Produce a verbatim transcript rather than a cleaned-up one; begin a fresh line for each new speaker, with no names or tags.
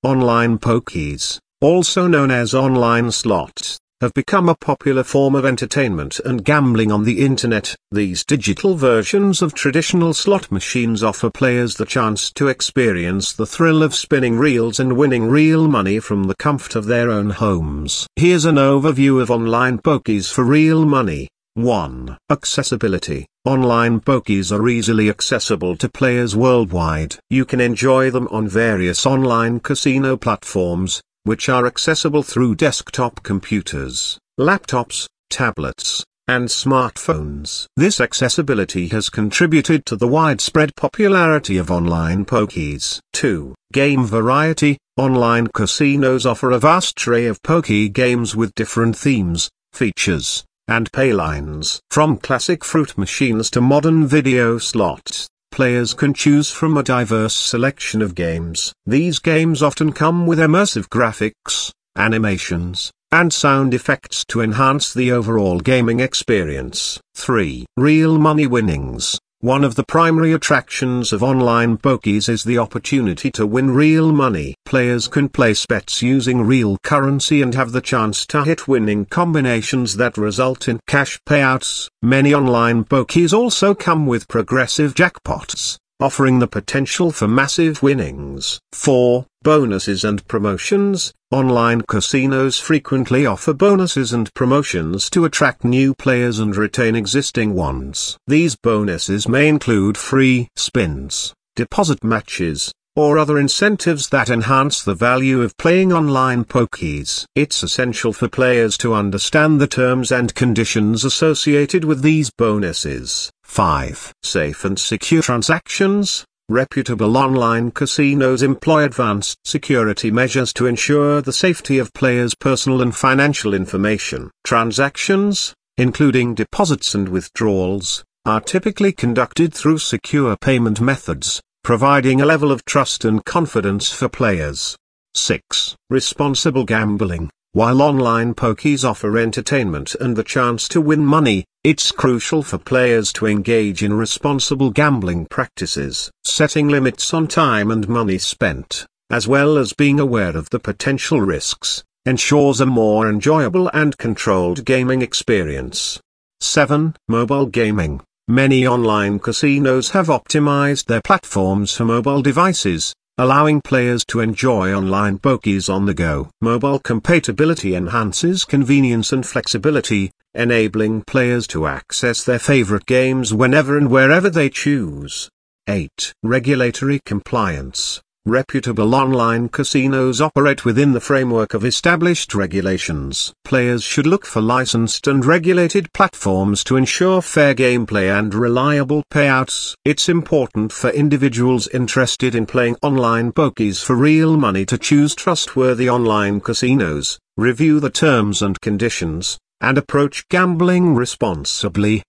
Online pokies, also known as online slots, have become a popular form of entertainment and gambling on the internet. These digital versions of traditional slot machines offer players the chance to experience the thrill of spinning reels and winning real money from the comfort of their own homes. Here's an overview of online pokies for real money. one. Accessibility. Online pokies are easily accessible to players worldwide. You can enjoy them on various online casino platforms, which are accessible through desktop computers, laptops, tablets, and smartphones. This accessibility has contributed to the widespread popularity of online pokies. two. Game variety. Online casinos offer a vast array of pokie games with different themes, features, and paylines. From classic fruit machines to modern video slots, players can choose from a diverse selection of games. These games often come with immersive graphics, animations, and sound effects to enhance the overall gaming experience. three. Real money winnings. One of the primary attractions of online pokies is the opportunity to win real money. Players can place bets using real currency and have the chance to hit winning combinations that result in cash payouts. Many online pokies also come with progressive jackpots, offering the potential for massive winnings. four. Bonuses and promotions. Online casinos frequently offer bonuses and promotions to attract new players and retain existing ones. These bonuses may include free spins, deposit matches, or other incentives that enhance the value of playing online pokies. It's essential for players to understand the terms and conditions associated with these bonuses. five. Safe and secure transactions. Reputable online casinos employ advanced security measures to ensure the safety of players' personal and financial information. Transactions, including deposits and withdrawals, are typically conducted through secure payment methods, providing a level of trust and confidence for players. six. Responsible gambling. While online pokies offer entertainment and the chance to win money, it's crucial for players to engage in responsible gambling practices. Setting limits on time and money spent, as well as being aware of the potential risks, ensures a more enjoyable and controlled gaming experience. seven. Mobile gaming. Many online casinos have optimized their platforms for mobile devices, allowing players to enjoy online pokies on the go. Mobile compatibility enhances convenience and flexibility, enabling players to access their favorite games whenever and wherever they choose. eight. Regulatory compliance. Reputable online casinos operate within the framework of established regulations. Players should look for licensed and regulated platforms to ensure fair gameplay and reliable payouts. It's important for individuals interested in playing online pokies for real money to choose trustworthy online casinos, review the terms and conditions, and approach gambling responsibly.